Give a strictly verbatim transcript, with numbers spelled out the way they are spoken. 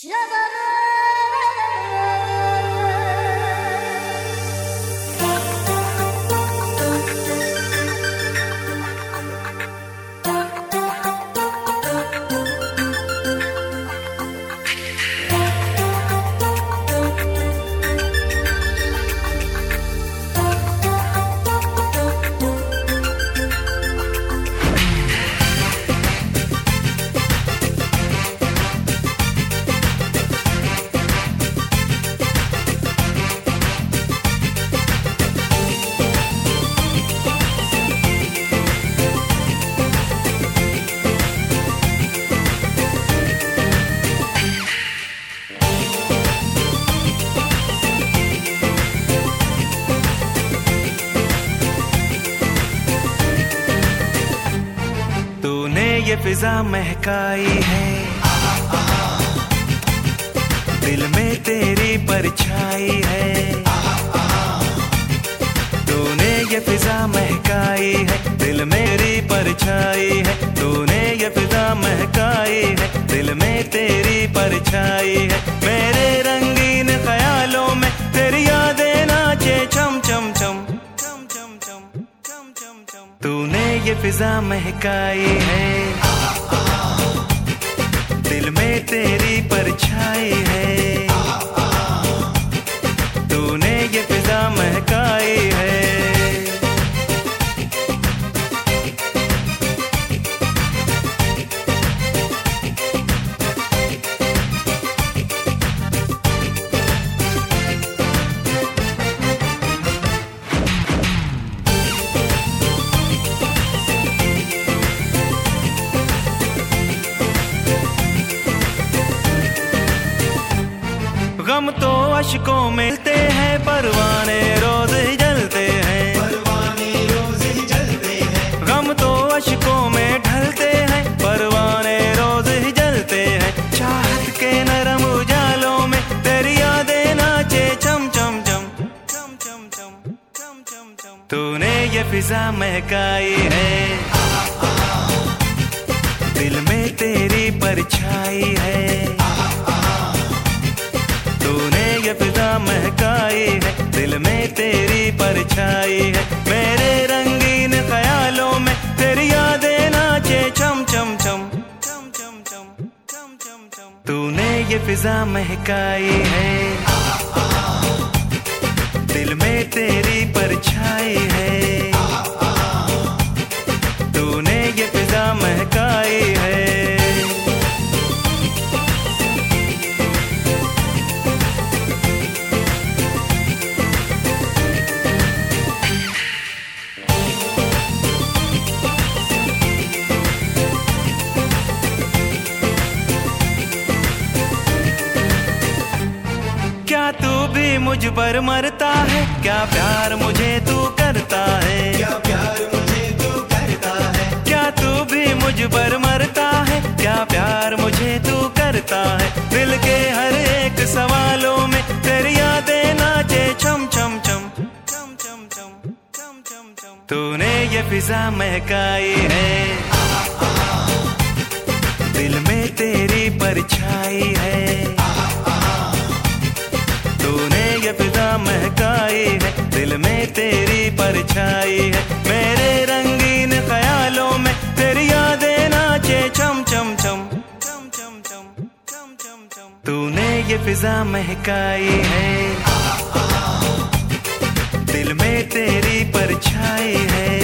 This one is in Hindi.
ये फिजा महकाई है, दिल में तेरी परछाई है। तूने ये फिजा महकाई है, दिल मेरी परछाई है। तूने ये फिजा महकाई है, दिल में तेरी परछाई है। मेरे रंगीन ख्यालों में तेरी यादें नाचे चम चम चम चम चम चम चम चम चम। तूने ये फिजा महकाई है, दिल में तेरी परछाई है। तूने ये फिजा महकाई है। गम तो अश्कों मिलते हैं, परवाने रोज ही जलते हैं। परवाने रोज ही जलते हैं। गम तो अश्कों में ढलते हैं, परवाने रोज ही जलते हैं। चाहत के नरम उजालों में तेरी यादें नाचे चम चम चम चम चम चम चम चम चम। तूने ये फिजा महकाई है, दिल में तेरी परछाई है। तूने ये फिजा महकाई है, दिल में तेरी परछाई है। मेरे रंगीन ख्यालों में तेरी यादें नाचे चम चम चम चम चम चम चम चम चम। तूने ये फिजा महकाई है, दिल में तेरी परछाई है। तूने ये फिजा महकाई है। क्या तू भी मुझ पर मरता है, क्या प्यार मुझे तू करता है। क्या प्यार मुझे तू करता है। क्या तू भी मुझ पर मरता है, क्या प्यार मुझे तू करता है। दिल के हर एक सवालों में तेरी यादें नाचे चम चम चम चम चम चम चम चम चम। तूने ये फिजा महकाई है, दिल में तेरी परछाई है। तूने ये फिजा महकाई है, दिल में तेरी परछाई है। मेरे रंगीन ख्यालों में तेरी यादें नाचे चम चम चम चम चम चम चम चम चम। तूने ये फिजा महकाई है, दिल में तेरी परछाई है।